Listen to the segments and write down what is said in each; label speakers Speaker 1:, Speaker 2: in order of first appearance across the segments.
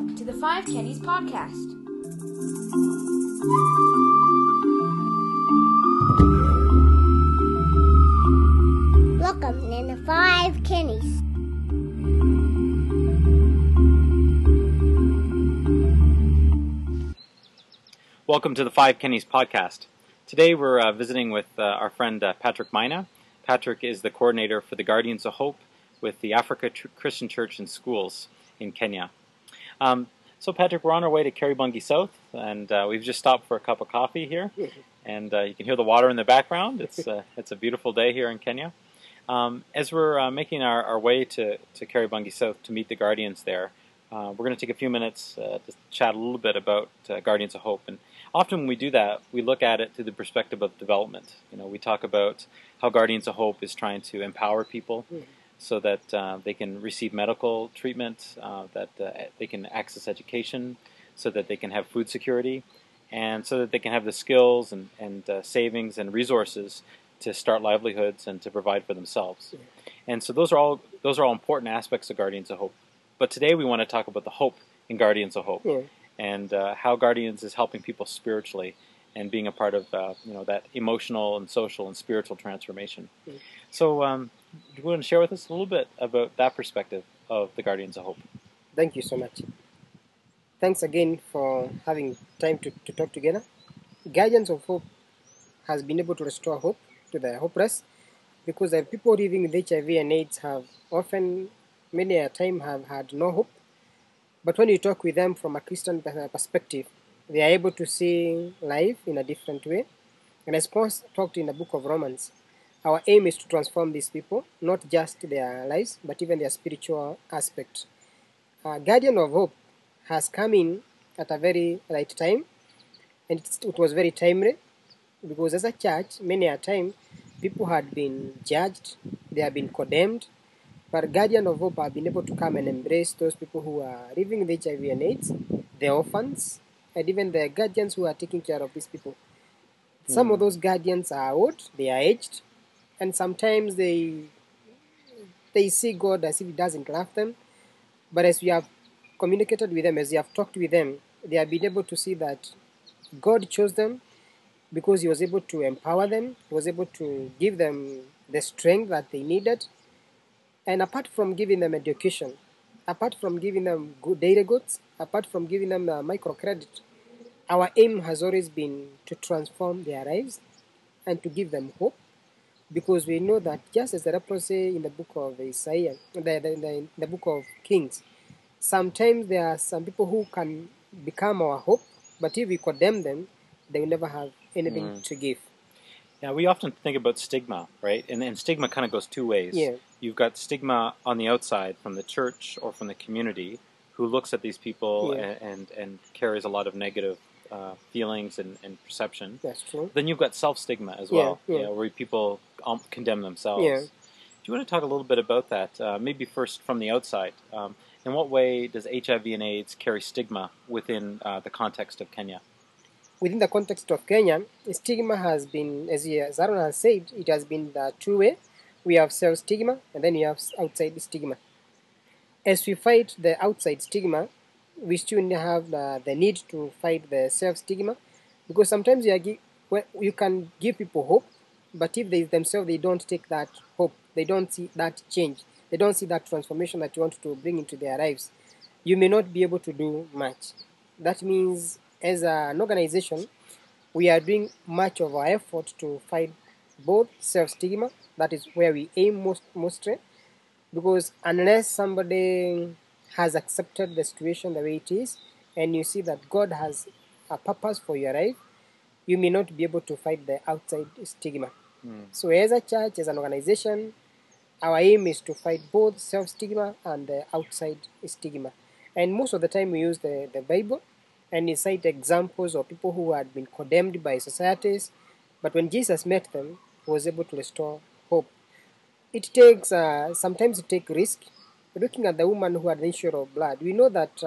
Speaker 1: to the Five Kennys podcast.
Speaker 2: Welcome to the Five Kennys.
Speaker 3: Welcome to the Five Kennys podcast. Today we're visiting with our friend Patrick Mina. Patrick is the coordinator for the Guardians of Hope with the Africa Christian Church and Schools in Kenya. So Patrick, we're on our way to Kariobangi South, and we've just stopped for a cup of coffee here, and you can hear the water in the background. It's a beautiful day here in Kenya. As we're making our way to Kariobangi South to meet the Guardians there, we're going to take a few minutes to chat a little bit about Guardians of Hope. And often when we do that, we look at it through the perspective of development. You know, we talk about how Guardians of Hope is trying to empower people so that they can receive medical treatment, that they can access education, so that they can have food security, and so that they can have the skills and savings and resources to start livelihoods and to provide for themselves. And so those are all important aspects of Guardians of Hope. But today we want to talk about the hope in Guardians of Hope, and how Guardians is helping people spiritually and being a part of that emotional and social and spiritual transformation. So do you want to share with us a little bit about that perspective of the Guardians of Hope?
Speaker 4: Thank you so much. Thanks again for having time to talk together. Guardians of Hope has been able to restore hope to the hopeless, because the people living with HIV and AIDS have often, many a time, have had no hope. But when you talk with them from a Christian perspective, they are able to see life in a different way. And as Paul talked in the book of Romans, our aim is to transform these people, not just their lives, but even their spiritual aspect. Guardian of Hope has come in at a very right time, and it was very timely, because as a church, many a time, people had been judged, they have been condemned, but Guardian of Hope have been able to come and embrace those people who are living with HIV and AIDS, the orphans, and even the guardians who are taking care of these people. Some of those guardians are old, they are aged, and sometimes they see God as if He doesn't love them. But as we have communicated with them, as we have talked with them, they have been able to see that God chose them because He was able to empower them, He was able to give them the strength that they needed. And apart from giving them education, apart from giving them good daily goods, apart from giving them microcredit, our aim has always been to transform their lives and to give them hope, because we know that just as the rapport say in the book of Isaiah, the book of Kings, sometimes there are some people who can become our hope, but if we condemn them, they will never have anything to give.
Speaker 3: Yeah, we often think about stigma, right? And stigma kind of goes two ways.
Speaker 4: Yeah.
Speaker 3: You've got stigma on the outside from the church or from the community who looks at these people and carries a lot of negative feelings and perception.
Speaker 4: That's true.
Speaker 3: Then you've got self-stigma as well, where people condemn themselves.
Speaker 4: Yeah.
Speaker 3: Do you want to talk a little bit about that? Maybe first from the outside. In what way does HIV and AIDS carry stigma within the context of Kenya?
Speaker 4: Within the context of Kenya, stigma has been, as Aaron has said, it has been the two-way. We have self-stigma, and then we have outside stigma. As we fight the outside stigma, we still have the need to fight the self-stigma, because sometimes you can give people hope, but if they themselves they don't take that hope, they don't see that change, they don't see that transformation that you want to bring into their lives, you may not be able to do much. That means, as an organization, we are doing much of our effort to fight both self-stigma, that is where we aim mostly, because unless somebody has accepted the situation the way it is, and you see that God has a purpose for your life, you may not be able to fight the outside stigma. So as a church, as an organization, our aim is to fight both self-stigma and the outside stigma. And most of the time we use the Bible, and we cite examples of people who had been condemned by societies, but when Jesus met them, He was able to restore hope. It takes, sometimes it takes risk. Looking at the woman who had the issue of blood, we know that...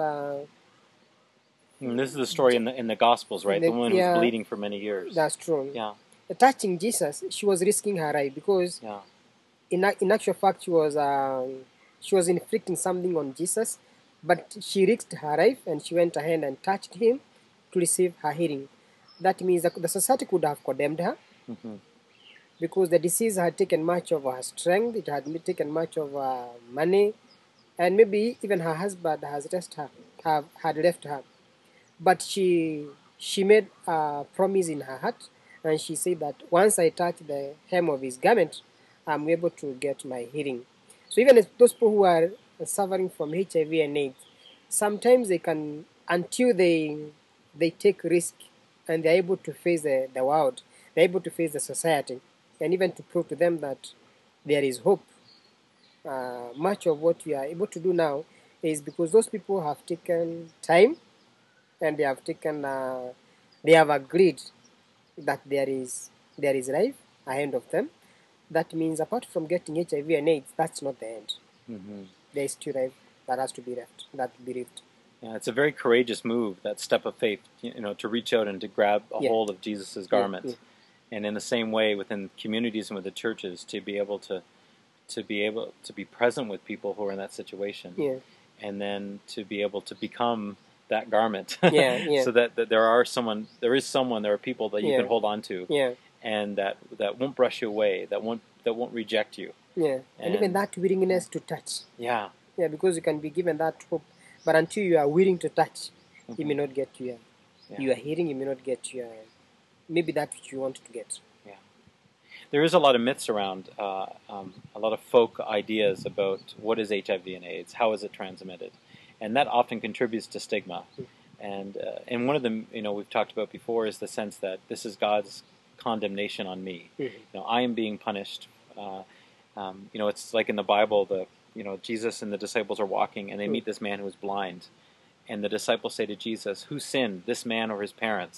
Speaker 3: this is the story in the Gospels, right? The woman who was bleeding for many years.
Speaker 4: That's true.
Speaker 3: Yeah.
Speaker 4: Touching Jesus, she was risking her life, because in actual fact, she was inflicting something on Jesus But she risked her life and she went ahead and touched him to receive her healing. That means that the society could have condemned her because the disease had taken much of her strength, it had taken much of her money, and maybe even her husband had left her. But she made a promise in her heart, and she said that once I touch the hem of his garment, I'm able to get my healing. So even if those people who are suffering from HIV and AIDS, sometimes they can, until they take risk and they're able to face the world, they're able to face the society, and even to prove to them that there is hope. Much of what we are able to do now is because those people have taken time and they have agreed that there is life ahead of them. That means apart from getting HIV and AIDS, that's not the end. There is still life that has to be lived.
Speaker 3: Yeah, it's a very courageous move, that step of faith, to reach out and to grab a hold of Jesus' garment.
Speaker 4: Yeah.
Speaker 3: And in the same way, within communities and with the churches, to be able to be present with people who are in that situation,
Speaker 4: Yeah.
Speaker 3: and then to be able to become that garment,
Speaker 4: Yeah.
Speaker 3: so that there are people that you can hold on to,
Speaker 4: Yeah.
Speaker 3: and that won't brush you away, that won't reject you.
Speaker 4: Yeah. And even that willingness to touch.
Speaker 3: Yeah.
Speaker 4: Yeah, because you can be given that hope, but until you are willing to touch, you may not get your hearing, you may not get your maybe that which you want to get.
Speaker 3: Yeah. There is a lot of myths around, a lot of folk ideas about what is HIV and AIDS, how is it transmitted, and that often contributes to stigma. And one of them, we've talked about before, is the sense that this is God's condemnation on me. I am being punished. It's like in the Bible, Jesus and the disciples are walking, and they meet this man who is blind, and the disciples say to Jesus, "Who sinned, this man or his parents?"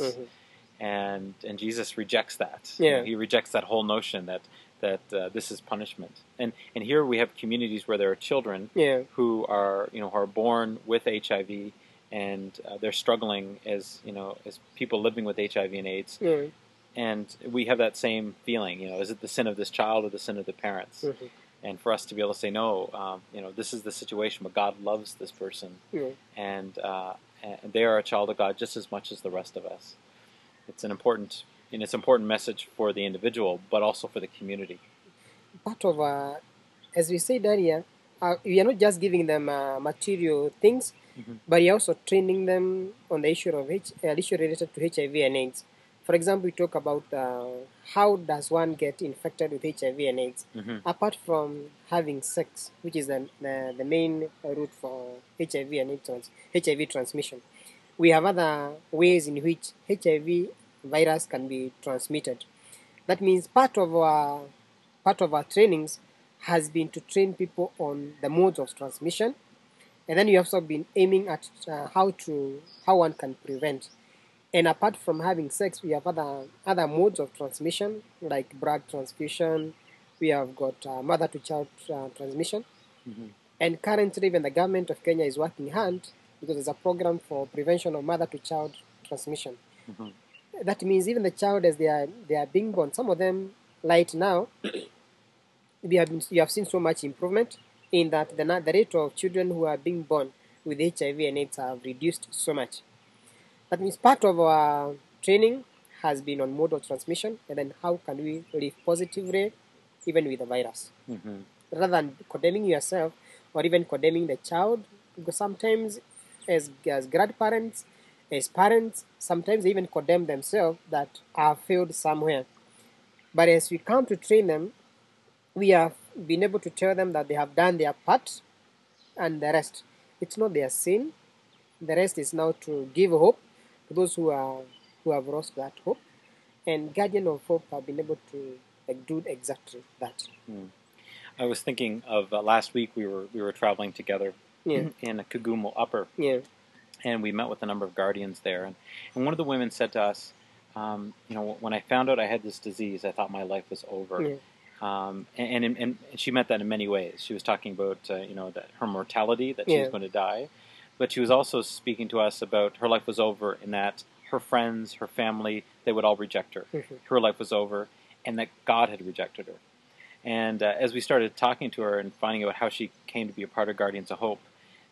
Speaker 3: And Jesus rejects that.
Speaker 4: Yeah.
Speaker 3: He rejects that whole notion that this is punishment. And here we have communities where there are children who are born with HIV, and they're struggling as people living with HIV and AIDS. And we have that same feeling. Is it the sin of this child or the sin of the parents? And for us to be able to say, no, this is the situation, but God loves this person, and they are a child of God just as much as the rest of us. It's an important message for the individual, but also for the community.
Speaker 4: Part of, as we said earlier, we are not just giving them material things, but we are also training them on the issue of issue related to HIV and AIDS. For example, we talk about how does one get infected with HIV and AIDS. Apart from having sex, which is the main route for HIV and AIDS HIV transmission, we have other ways in which HIV virus can be transmitted. That means part of our trainings has been to train people on the modes of transmission, and then we have also been aiming at how one can prevent. And apart from having sex, we have other modes of transmission, like blood transfusion. We have got mother-to-child transmission. And currently, even the government of Kenya is working hard because there's a program for prevention of mother-to-child transmission. That means even the child, as they are being born, some of them right now, you have seen so much improvement in that the rate of children who are being born with HIV and AIDS have reduced so much. That means part of our training has been on mode of transmission, and then how can we live positively even with the virus, rather than condemning yourself or even condemning the child, because sometimes as grandparents, as parents, sometimes they even condemn themselves that have failed somewhere. But as we come to train them, we have been able to tell them that they have done their part, and the rest, it's not their sin. The rest is now to give hope to those who have lost that hope, and Guardian of Hope have been able to do exactly that.
Speaker 3: I was thinking of last week we were traveling together in Kagumo Upper, and we met with a number of guardians there, and one of the women said to us, when I found out I had this disease, I thought my life was over. And she meant that in many ways. She was talking about that her mortality, that she was going to die, but she was also speaking to us about her life was over, in that her friends, her family, they would all reject her. Her life was over, and that God had rejected her. And as we started talking to her and finding out how she came to be a part of Guardians of Hope,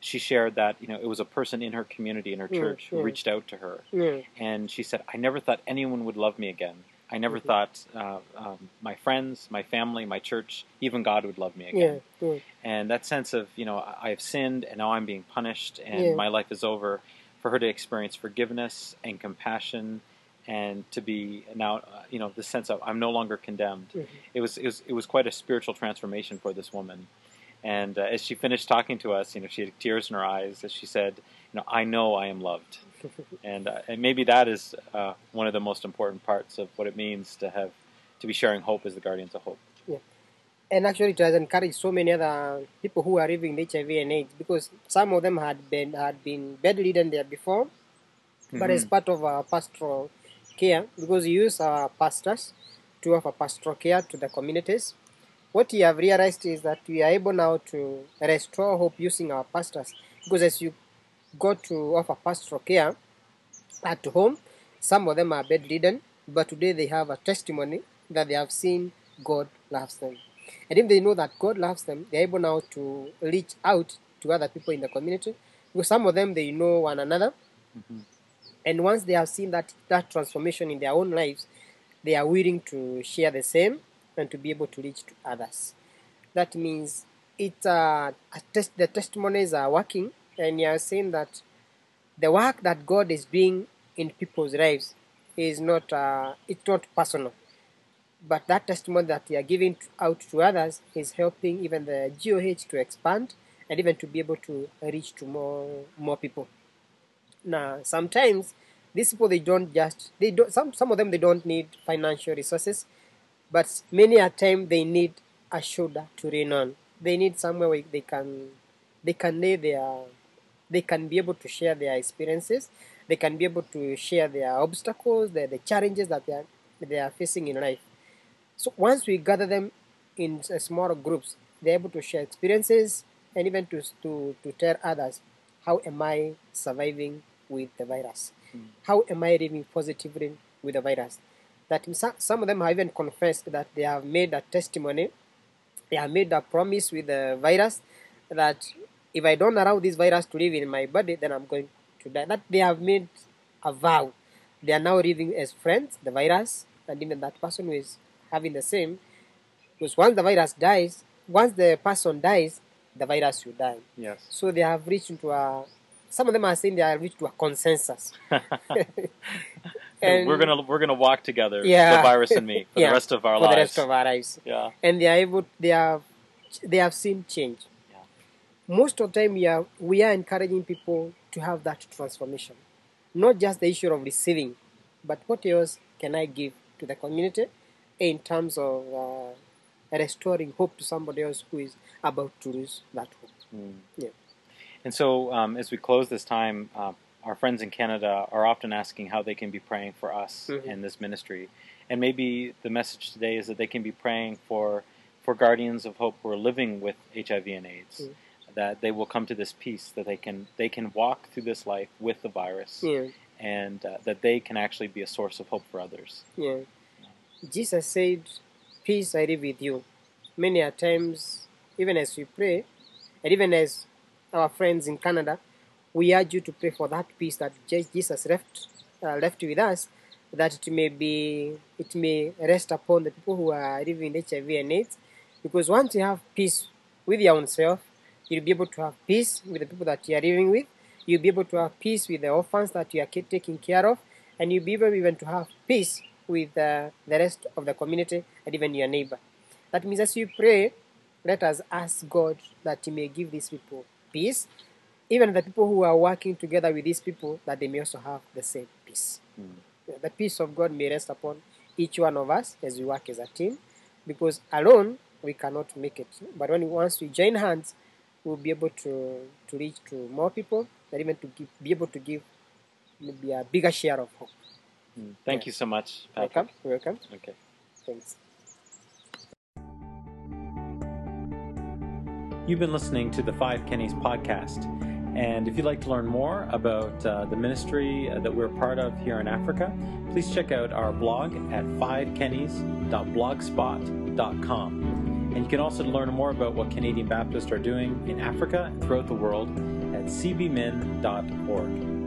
Speaker 3: she shared that it was a person in her community, in her church, who reached out to her, and she said, "I never thought anyone would love me again. I never thought my friends, my family, my church, even God would love me again." And that sense of I have sinned and now I'm being punished and my life is over. For her to experience forgiveness and compassion, and to be now the sense of I'm no longer condemned. It was quite a spiritual transformation for this woman. And as she finished talking to us, she had tears in her eyes as she said, "I know I am loved." And maybe that is one of the most important parts of what it means to be sharing hope as the Guardians of Hope.
Speaker 4: Yeah. And actually, it has encouraged so many other people who are living with HIV and AIDS, because some of them had been bedridden there before, but as part of our pastoral care, because we use our pastors to offer pastoral care to the communities. What we have realized is that we are able now to restore hope using our pastors, because as you go to offer pastoral care at home, some of them are bedridden, but today they have a testimony that they have seen God loves them. And if they know that God loves them, they're able now to reach out to other people in the community, because some of them, they know one another. And once they have seen that transformation in their own lives, they are willing to share the same and to be able to reach to others. That means the testimonies are working, and you are saying that the work that God is doing in people's lives is not it's not personal, but that testimony that we are giving out to others is helping even the GOH to expand and even to be able to reach to more people. Now, sometimes these people, some of them, they don't need financial resources, but many a time they need a shoulder to lean on. They need somewhere where they can be able to share their experiences. They can be able to share their obstacles, the challenges that they are facing in life. So once we gather them in smaller groups, they're able to share experiences and even to tell others, how am I surviving with the virus? How am I living positively with the virus? That some of them have even confessed that they have made a testimony, they have made a promise with the virus that if I don't allow this virus to live in my body, then I'm going to die. That they have made a vow. They are now living as friends, the virus, and even that person who is having the same. Because once the person dies, the virus will die.
Speaker 3: Yes.
Speaker 4: So they have reached into some of them are saying they have reached to a consensus.
Speaker 3: And we're gonna walk together,
Speaker 4: the
Speaker 3: virus and me, for the rest of our lives.
Speaker 4: For the rest of our lives.
Speaker 3: Yeah.
Speaker 4: And they have seen change.
Speaker 3: Yeah.
Speaker 4: Most of the time we are encouraging people to have that transformation. Not just the issue of receiving, but what else can I give to the community in terms of restoring hope to somebody else who is about to lose that hope. Yeah.
Speaker 3: And so as we close this time, our friends in Canada are often asking how they can be praying for us in this ministry. And maybe the message today is that they can be praying for Guardians of Hope who are living with HIV and AIDS, that they will come to this peace, that they can walk through this life with the virus, and that they can actually be a source of hope for others.
Speaker 4: Yeah. Jesus said, "Peace I leave with you." Many a times, even as we pray, and even as our friends in Canada, we urge you to pray for that peace that Jesus left with us, that it may rest upon the people who are living in HIV and AIDS. Because once you have peace with your own self, you'll be able to have peace with the people that you are living with. You'll be able to have peace with the orphans that you are taking care of, and you'll be able even to have peace with the rest of the community and even your neighbor. That means as you pray, let us ask God that He may give these people peace, even the people who are working together with these people, that they may also have the same peace. The peace of God may rest upon each one of us as we work as a team, because alone we cannot make it. But once we join hands, we'll be able to reach to more people, and even to be able to give maybe a bigger share of hope.
Speaker 3: Thank you so much, Patrick.
Speaker 4: Welcome.
Speaker 3: Okay.
Speaker 4: Thanks.
Speaker 3: You've been listening to the Five Kennys podcast. And if you'd like to learn more about the ministry that we're part of here in Africa, please check out our blog at fivekennys.blogspot.com. And you can also learn more about what Canadian Baptists are doing in Africa and throughout the world at cbmin.org.